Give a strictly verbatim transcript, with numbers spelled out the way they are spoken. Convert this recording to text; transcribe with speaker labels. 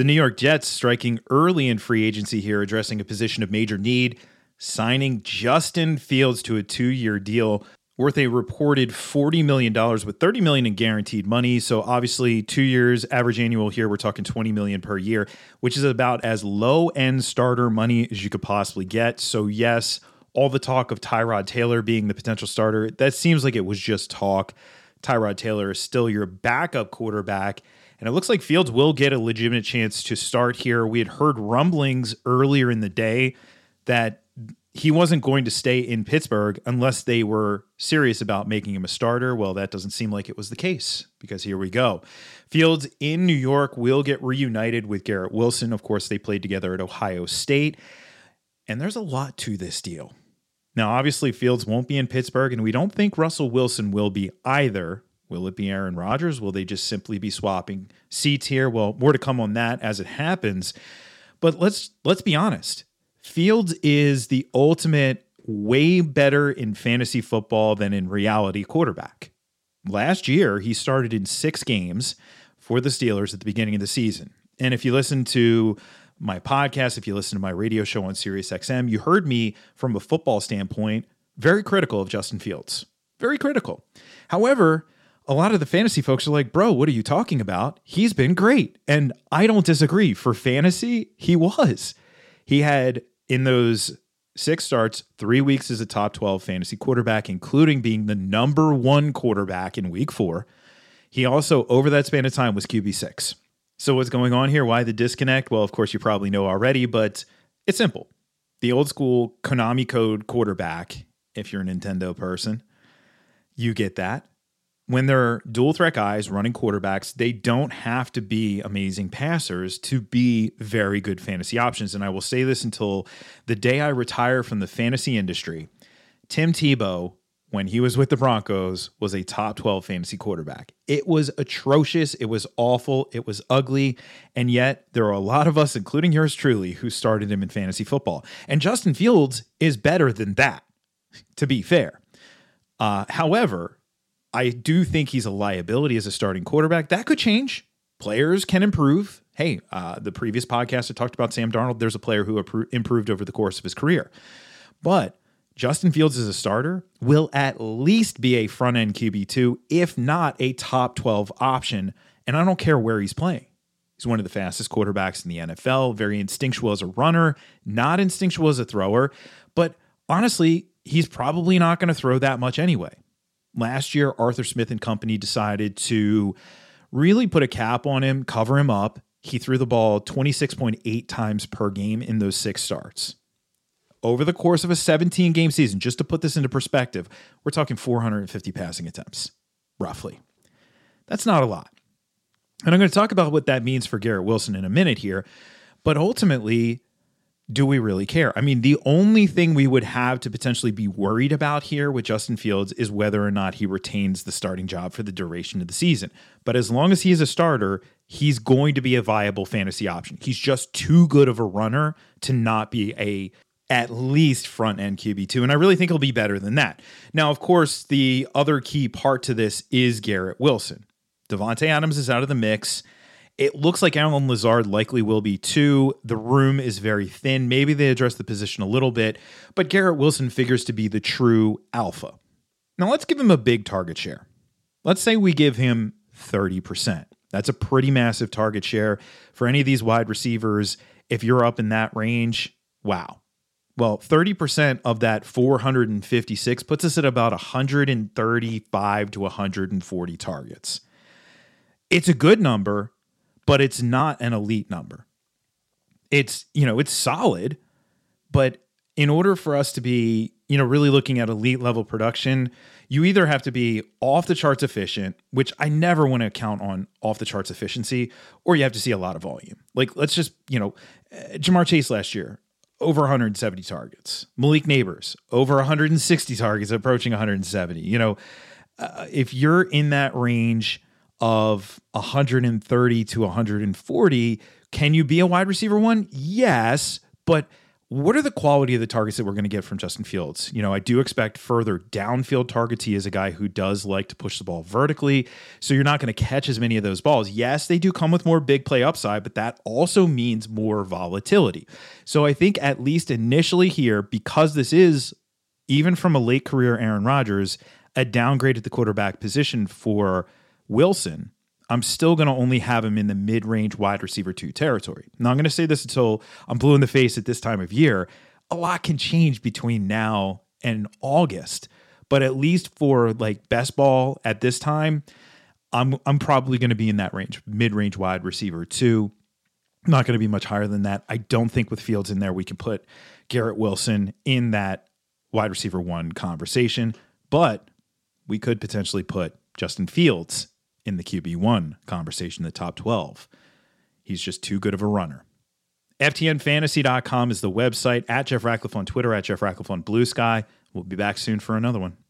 Speaker 1: The New York Jets striking early in free agency here, addressing a position of major need, signing Justin Fields to a two-year deal worth a reported forty million dollars with thirty million dollars in guaranteed money. So obviously two years average annual here, we're talking twenty million dollars per year, which is about as low-end starter money as you could possibly get. So yes, all the talk of Tyrod Taylor being the potential starter, that seems like it was just talk. Tyrod Taylor is still your backup quarterback. And it looks like Fields will get a legitimate chance to start here. We had heard rumblings earlier in the day that he wasn't going to stay in Pittsburgh unless they were serious about making him a starter. Well, that doesn't seem like it was the case, because here we go. Fields in New York will get reunited with Garrett Wilson. Of course, they played together at Ohio State. And there's a lot to this deal. Now, obviously, Fields won't be in Pittsburgh, and we don't think Russell Wilson will be either. Will it be Aaron Rodgers? Will they just simply be swapping seats here? Well, more to come on that as it happens. But let's let's be honest. Fields is the ultimate way better in fantasy football than in reality quarterback. Last year, he started in six games for the Steelers at the beginning of the season. And if you listen to my podcast, if you listen to my radio show on SiriusXM, you heard me from a football standpoint very critical of Justin Fields. Very critical. However, a lot of the fantasy folks are like, bro, what are you talking about? He's been great. And I don't disagree. For fantasy, he was. He had, in those six starts, three weeks as a top twelve fantasy quarterback, including being the number one quarterback in week four. He also, over that span of time, was Q B six. So what's going on here? Why the disconnect? Well, of course, you probably know already, but it's simple. The old school Konami code quarterback, if you're a Nintendo person, you get that. When they're dual threat guys running quarterbacks, they don't have to be amazing passers to be very good fantasy options. And I will say this until the day I retire from the fantasy industry. Tim Tebow, when he was with the Broncos, was a top twelve fantasy quarterback. It was atrocious. It was awful. It was ugly. And yet there are a lot of us, including yours truly, who started him in fantasy football. And Justin Fields is better than that, to be fair. Uh, however, I do think he's a liability as a starting quarterback. That could change. Players can improve. Hey, uh, the previous podcast I talked about Sam Darnold. There's a player who appro- improved over the course of his career. But Justin Fields as a starter will at least be a front-end Q B two, if not a top twelve option. And I don't care where he's playing. He's one of the fastest quarterbacks in the N F L, very instinctual as a runner, not instinctual as a thrower. But honestly, he's probably not going to throw that much anyway. Last year, Arthur Smith and company decided to really put a cap on him, cover him up. He threw the ball twenty-six point eight times per game in those six starts. Over the course of a seventeen-game season, just to put this into perspective, we're talking four hundred fifty passing attempts, roughly. That's not a lot. And I'm going to talk about what that means for Garrett Wilson in a minute here. But ultimately, do we really care? I mean, the only thing we would have to potentially be worried about here with Justin Fields is whether or not he retains the starting job for the duration of the season. But as long as he is a starter, he's going to be a viable fantasy option. He's just too good of a runner to not be a at least front-end Q B two, and I really think he'll be better than that. Now, of course, the other key part to this is Garrett Wilson. Davante Adams is out of the mix. It looks like Allen Lazard likely will be too. The room is very thin. Maybe they address the position a little bit, but Garrett Wilson figures to be the true alpha. Now let's give him a big target share. Let's say we give him thirty percent. That's a pretty massive target share for any of these wide receivers. If you're up in that range, wow. Well, thirty percent of that four hundred fifty-six puts us at about one hundred thirty-five to one hundred forty targets. It's a good number, but it's not an elite number. It's, you know, it's solid, but in order for us to be, you know, really looking at elite level production, you either have to be off the charts efficient, which I never want to count on off the charts efficiency, or you have to see a lot of volume. Like, let's just, you know, Jamar Chase last year, over one hundred seventy targets. Malik Neighbors, over one hundred sixty targets, approaching one hundred seventy. You know, uh, if you're in that range of one hundred thirty to one hundred forty, can you be a wide receiver one? Yes, but What are the quality of the targets that we're going to get from Justin Fields? You know, I do expect further downfield targets. He is a guy who does like to push the ball vertically, so you're not going to catch as many of those balls. Yes, they do come with more big play upside, but that also means more volatility. So I think at least initially here, because this is, even from a late career Aaron Rodgers, a downgrade at the quarterback position for Wilson, I'm still going to only have him in the mid-range wide receiver two territory. Now, I'm going to say this until I'm blue in the face at this time of year. A lot can change between now and August, but at least for like best ball at this time, I'm I'm probably going to be in that range, mid-range wide receiver two. I'm not going to be much higher than that. I don't think with Fields in there, we can put Garrett Wilson in that wide receiver one conversation, but we could potentially put Justin Fields in the Q B one conversation, the top twelve. He's just too good of a runner. F T N fantasy dot com is the website. At Jeff Ratcliffe on Twitter, at Jeff Ratcliffe on Blue Sky. We'll be back soon for another one.